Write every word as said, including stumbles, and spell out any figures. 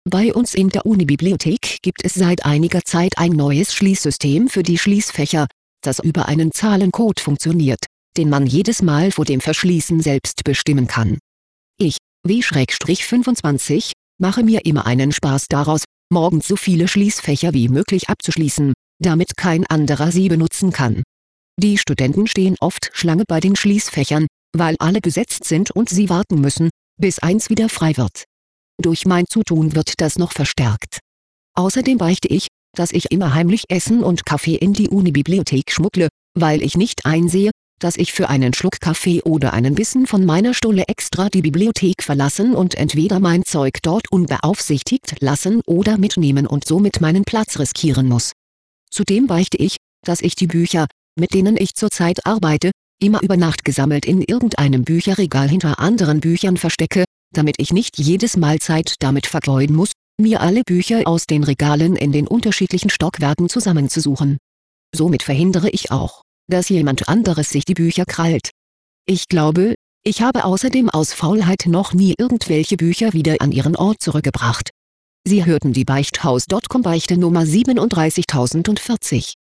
Bei uns in der Unibibliothek gibt es seit einiger Zeit ein neues Schließsystem für die Schließfächer, das über einen Zahlencode funktioniert, den man jedes Mal vor dem Verschließen selbst bestimmen kann. Ich, W fünfundzwanzig, mache mir immer einen Spaß daraus, morgens so viele Schließfächer wie möglich abzuschließen, damit kein anderer sie benutzen kann. Die Studenten stehen oft Schlange bei den Schließfächern, weil alle besetzt sind und sie warten müssen, bis eins wieder frei wird. Durch mein Zutun wird das noch verstärkt. Außerdem beichte ich, dass ich immer heimlich Essen und Kaffee in die Unibibliothek schmuggle, weil ich nicht einsehe, dass ich für einen Schluck Kaffee oder einen Bissen von meiner Stulle extra die Bibliothek verlassen und entweder mein Zeug dort unbeaufsichtigt lassen oder mitnehmen und somit meinen Platz riskieren muss. Zudem beichte ich, dass ich die Bücher, mit denen ich zurzeit arbeite, immer über Nacht gesammelt in irgendeinem Bücherregal hinter anderen Büchern verstecke, damit ich nicht jedes Mal Zeit damit vergeuden muss, mir alle Bücher aus den Regalen in den unterschiedlichen Stockwerken zusammenzusuchen. Somit verhindere ich auch, dass jemand anderes sich die Bücher krallt. Ich glaube, ich habe außerdem aus Faulheit noch nie irgendwelche Bücher wieder an ihren Ort zurückgebracht. Sie hörten die Beichthaus Punkt com Beichte Nummer siebenunddreißigtausendvierzig.